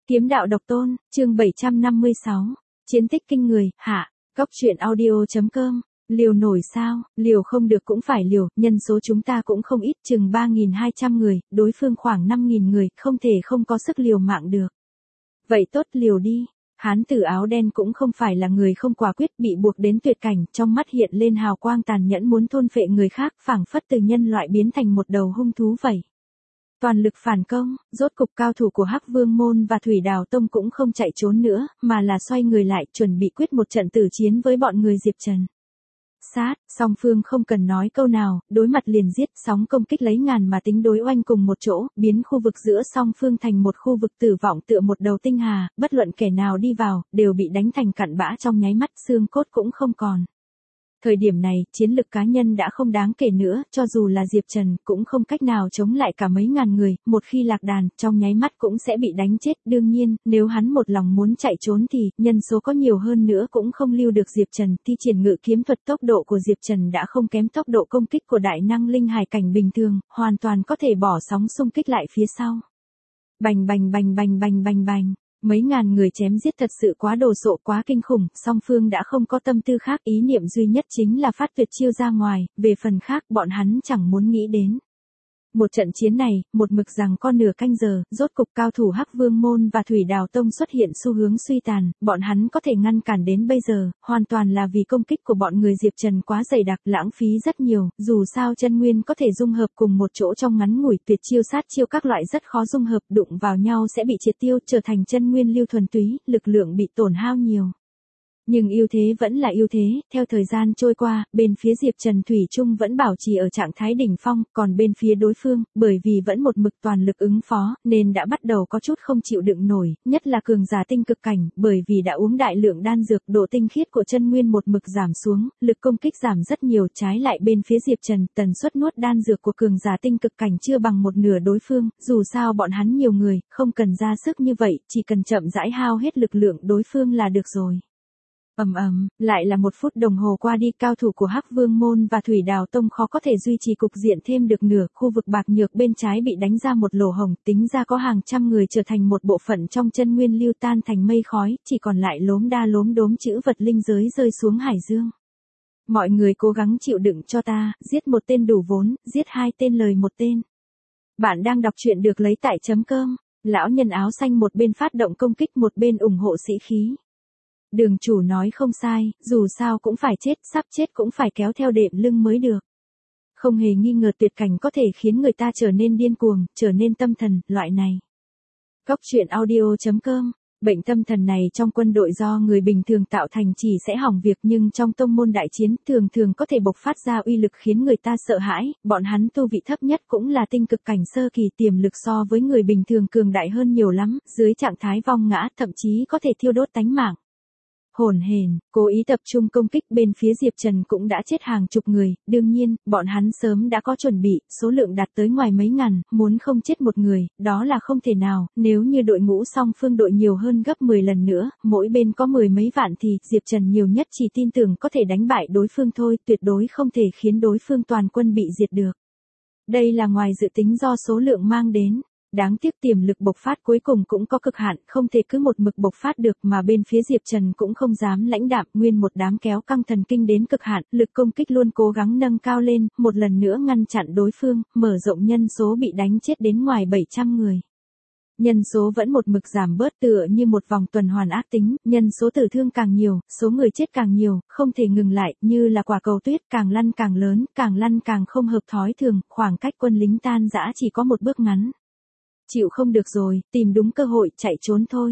Kiếm đạo độc tôn, chương 756. Chiến tích kinh người, hạ. Cóc truyện audio.com. Liều nổi sao, liều không được cũng phải liều, nhân số chúng ta cũng không ít, chừng 3.200 người, đối phương khoảng 5.000 người, không thể không có sức liều mạng được. Vậy tốt, liều đi. Hán tử áo đen cũng không phải là người không quả quyết, bị buộc đến tuyệt cảnh, trong mắt hiện lên hào quang tàn nhẫn muốn thôn phệ người khác, phảng phất từ nhân loại biến thành một đầu hung thú vậy. Toàn lực phản công, rốt cục cao thủ của Hắc Vương Môn và Thủy Đào Tông cũng không chạy trốn nữa, mà là xoay người lại, chuẩn bị quyết một trận tử chiến với bọn người Diệp Trần. Sát, song phương không cần nói câu nào, đối mặt liền giết, sóng công kích lấy ngàn mà tính đối oanh cùng một chỗ, biến khu vực giữa song phương thành một khu vực tử vọng tựa một đầu tinh hà, bất luận kẻ nào đi vào, đều bị đánh thành cặn bã trong nháy mắt, xương cốt cũng không còn. Thời điểm này, chiến lực cá nhân đã không đáng kể nữa, cho dù là Diệp Trần, cũng không cách nào chống lại cả mấy ngàn người, một khi lạc đàn, trong nháy mắt cũng sẽ bị đánh chết. Đương nhiên, nếu hắn một lòng muốn chạy trốn thì, nhân số có nhiều hơn nữa cũng không lưu được Diệp Trần. Thi triển ngự kiếm thuật, tốc độ của Diệp Trần đã không kém tốc độ công kích của đại năng linh hải cảnh bình thường, hoàn toàn có thể bỏ sóng xung kích lại phía sau. Bành bành bành bành bành bành bành. Mấy ngàn người chém giết thật sự quá đồ sộ, quá kinh khủng, song phương đã không có tâm tư khác, ý niệm duy nhất chính là phát tuyệt chiêu ra ngoài, về phần khác bọn hắn chẳng muốn nghĩ đến. Một trận chiến này, một mực rằng con nửa canh giờ, rốt cục cao thủ Hắc Vương Môn và Thủy Đào Tông xuất hiện xu hướng suy tàn, bọn hắn có thể ngăn cản đến bây giờ, hoàn toàn là vì công kích của bọn người Diệp Trần quá dày đặc, lãng phí rất nhiều, dù sao chân nguyên có thể dung hợp cùng một chỗ trong ngắn ngủi, tuyệt chiêu sát chiêu các loại rất khó dung hợp, đụng vào nhau sẽ bị triệt tiêu, trở thành chân nguyên lưu thuần túy, lực lượng bị tổn hao nhiều. Nhưng ưu thế vẫn là ưu thế, theo thời gian trôi qua, bên phía Diệp Trần Thủy Trung vẫn bảo trì ở trạng thái đỉnh phong, còn bên phía đối phương, bởi vì vẫn một mực toàn lực ứng phó, nên đã bắt đầu có chút không chịu đựng nổi, nhất là cường giả tinh cực cảnh, bởi vì đã uống đại lượng đan dược, độ tinh khiết của chân nguyên một mực giảm xuống, lực công kích giảm rất nhiều, trái lại bên phía Diệp Trần, tần suất nuốt đan dược của cường giả tinh cực cảnh chưa bằng một nửa đối phương, dù sao bọn hắn nhiều người, không cần ra sức như vậy, chỉ cần chậm rãi hao hết lực lượng đối phương là được rồi. Lại là 1 phút đồng hồ qua đi, cao thủ của Hắc Vương Môn và Thủy Đào Tông khó có thể duy trì cục diện thêm được nửa, khu vực bạc nhược bên trái bị đánh ra một lỗ hổng, tính ra có hàng trăm người trở thành một bộ phận trong chân nguyên lưu tan thành mây khói, chỉ còn lại lốm đa lốm đốm chữ vật linh giới rơi xuống hải dương. Mọi người cố gắng chịu đựng cho ta, giết một tên đủ vốn, giết 2 tên lời một tên. Bạn đang đọc truyện được lấy tại .com, lão nhân áo xanh một bên phát động công kích một bên ủng hộ sĩ khí. Đường chủ nói không sai, dù sao cũng phải chết, sắp chết cũng phải kéo theo đệm lưng mới được. Không hề nghi ngờ tuyệt cảnh có thể khiến người ta trở nên điên cuồng, trở nên tâm thần, loại này. Cóc truyện audio.com. Bệnh tâm thần này trong quân đội do người bình thường tạo thành chỉ sẽ hỏng việc, nhưng trong tông môn đại chiến thường có thể bộc phát ra uy lực khiến người ta sợ hãi, bọn hắn tu vị thấp nhất cũng là tinh cực cảnh sơ kỳ, tiềm lực so với người bình thường cường đại hơn nhiều lắm, dưới trạng thái vong ngã thậm chí có thể thiêu đốt tánh mạng. Hồn hển, cố ý tập trung công kích, bên phía Diệp Trần cũng đã chết hàng chục người, đương nhiên, bọn hắn sớm đã có chuẩn bị, số lượng đạt tới ngoài mấy ngàn, muốn không chết một người, đó là không thể nào, nếu như đội ngũ song phương đội nhiều hơn gấp 10 lần nữa, mỗi bên có 10 mấy vạn thì, Diệp Trần nhiều nhất chỉ tin tưởng có thể đánh bại đối phương thôi, tuyệt đối không thể khiến đối phương toàn quân bị diệt được. Đây là ngoài dự tính do số lượng mang đến. Đáng tiếc tiềm lực bộc phát cuối cùng cũng có cực hạn, không thể cứ một mực bộc phát được, mà bên phía Diệp Trần cũng không dám lãnh đạm, nguyên một đám kéo căng thần kinh đến cực hạn, lực công kích luôn cố gắng nâng cao lên, một lần nữa ngăn chặn đối phương, mở rộng nhân số bị đánh chết đến ngoài 700 người. Nhân số vẫn một mực giảm bớt tựa như một vòng tuần hoàn ác tính, nhân số tử thương càng nhiều, số người chết càng nhiều, không thể ngừng lại, như là quả cầu tuyết càng lăn càng lớn, càng lăn càng không hợp thói thường, khoảng cách quân lính tan rã chỉ có một bước ngắn. Chịu không được rồi, tìm đúng cơ hội, chạy trốn thôi.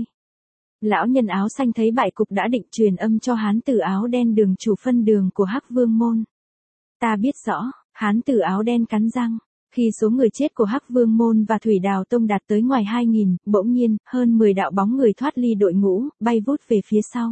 Lão nhân áo xanh thấy bại cục đã định, truyền âm cho hán tử áo đen đường chủ phân đường của Hắc Vương Môn. Ta biết rõ, hán tử áo đen cắn răng. Khi số người chết của Hắc Vương Môn và Thủy Đào Tông đạt tới ngoài 2.000, bỗng nhiên, hơn 10 đạo bóng người thoát ly đội ngũ, bay vút về phía sau.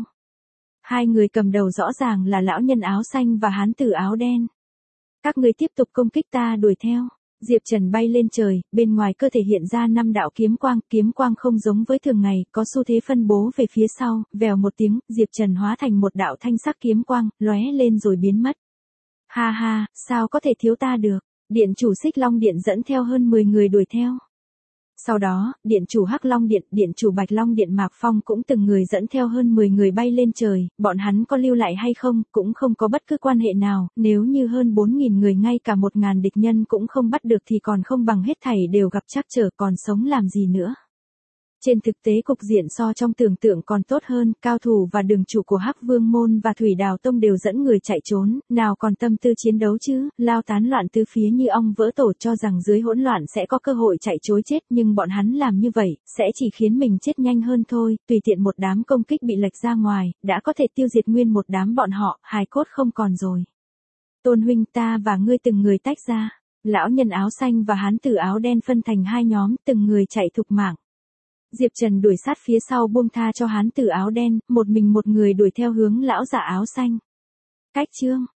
2 người cầm đầu rõ ràng là lão nhân áo xanh và hán tử áo đen. Các người tiếp tục công kích, ta đuổi theo. Diệp Trần bay lên trời, bên ngoài cơ thể hiện ra 5 đạo kiếm quang không giống với thường ngày, có xu thế phân bố về phía sau, vèo một tiếng, Diệp Trần hóa thành một đạo thanh sắc kiếm quang, lóe lên rồi biến mất. Ha ha, sao có thể thiếu ta được? Điện chủ Xích Long Điện dẫn theo hơn 10 người đuổi theo. Sau đó, điện chủ Hắc Long Điện, điện chủ Bạch Long Điện Mạc Phong cũng từng người dẫn theo hơn 10 người bay lên trời, bọn hắn có lưu lại hay không, cũng không có bất cứ quan hệ nào, nếu như hơn 4.000 người ngay cả 1.000 địch nhân cũng không bắt được thì còn không bằng hết thảy đều gặp trắc trở còn sống làm gì nữa. Trên thực tế cục diện so trong tưởng tượng còn tốt hơn, cao thủ và đường chủ của Hắc Vương Môn và Thủy Đào Tông đều dẫn người chạy trốn, nào còn tâm tư chiến đấu chứ, lao tán loạn tứ phía như ong vỡ tổ cho rằng dưới hỗn loạn sẽ có cơ hội chạy trối chết nhưng bọn hắn làm như vậy, sẽ chỉ khiến mình chết nhanh hơn thôi, tùy tiện một đám công kích bị lệch ra ngoài, đã có thể tiêu diệt nguyên một đám bọn họ, hài cốt không còn rồi. Tôn huynh ta và ngươi từng người tách ra, lão nhân áo xanh và hán tử áo đen phân thành hai nhóm, từng người chạy thục mạng. Diệp Trần đuổi sát phía sau buông tha cho hán tử áo đen, một mình một người đuổi theo hướng lão giả áo xanh. Cách chương